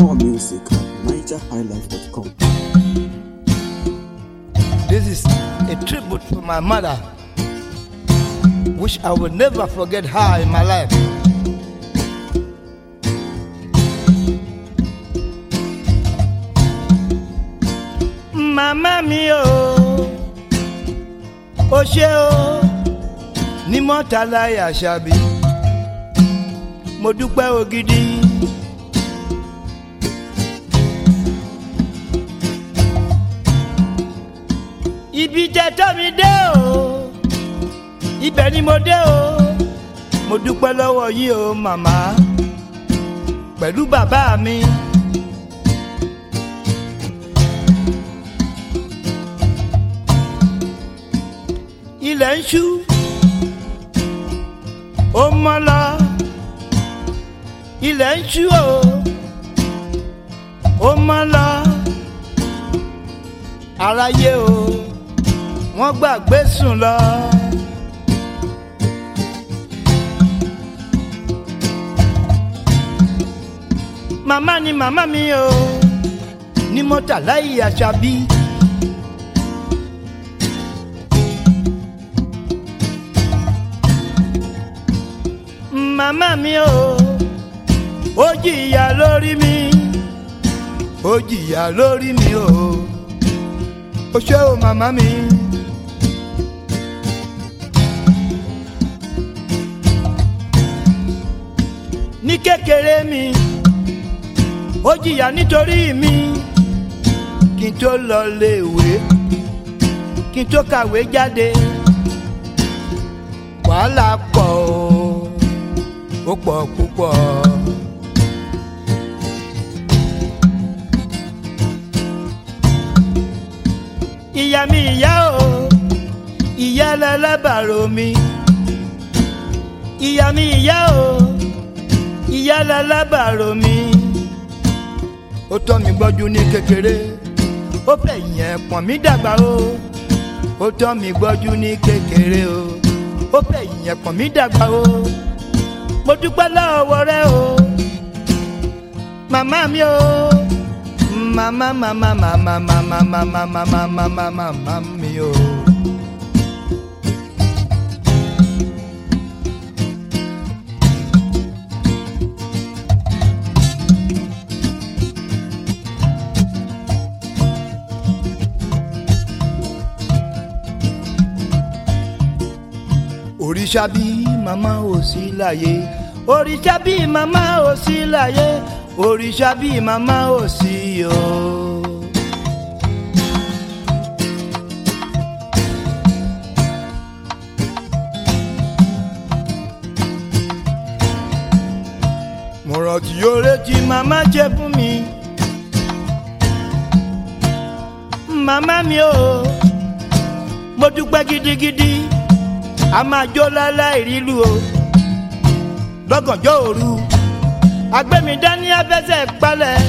More music at NigerHighlife.com. This is a tribute to my mother, which I will never forget her in my life. Mama mi o, o ṣé o, ní Murtala Àṣàbí, mo dúpẹ́ o gidi. Ibi tẹ́ tọ́ mi dé o, ibẹ̀ ni mo dé o, mo dúpẹ́ lọ́wọ́ yín o màmá, pẹ̀lú bàbá mi. Ilẹ̀ ń ṣú, ó mọ́ lọ, ilẹ̀ ń ṣú o, ó mọ́ lọ, aráyé o, wọ́n gbàgbé sùn lọ. Màmá ni màmá mi o, ní Murtala Àṣàbí. Màmá mi o, ó jìyà lórí mi, ó jìyà lórí mi o, ó ṣé o màmá mi. Ní kékeré mi, ó jìyà nítorí mi, kí n tó lọ léèwé, kí n tó kàwé jáde, wàhálà pọ̀ ó pọ̀ púpọ̀. Ìyá mi ìyá o, ìyá lálábàárò mi, ìyá mi ìyá o, ìyá lálábàárò mi, ó tọ́ mi gbọ́jú ní kékeré, ó fẹ̀yìn ẹ̀pọ̀n mi dàgbà o, ó tọ́ mi gbọ́jú ní kékeré o, ó fẹ̀yìn ẹ̀pọ̀n mi dàgbà o, mo dúpẹ́ lọ́wọ́ rẹ o, màmá mi o, màmá màmá màmá màmá màmá màmá màmá màmá mi o. Òrìṣà bí màmá ò sí láyé, òrìṣà bí màmá ò sí láyé, òrìṣà bí màmá ò sí o. Mo rántí oore tí màmá jẹ fún mi, màmá mi o, mo dúpẹ́ gidigidi. A máa jó láláì rílu o, lọ́gànjọ́ òru, agbẹ́mi dání abẹ́sẹ̀ gbalẹ̀.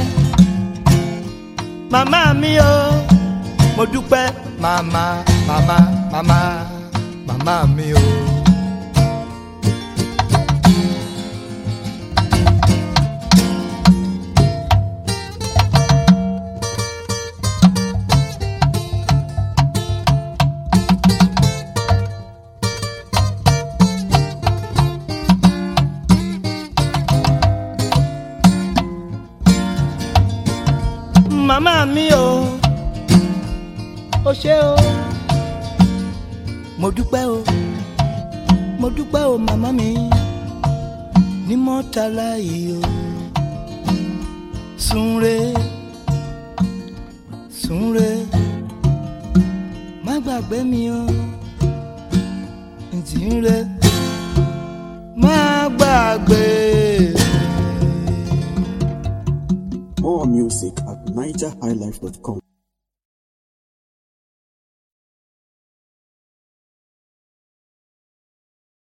Màmá mi o, mo dúpẹ́ màmá màmá màmá màmá mi o. Màmá mi o, ó ṣé o, mo dúpẹ́ o, mo dúpẹ́ o màmá mi, ní Murtala yìí o. Súnre, súnre, má gbàgbé mi o, ǹtí ń re, má gbàgbé. More music at NigerHighlife.com.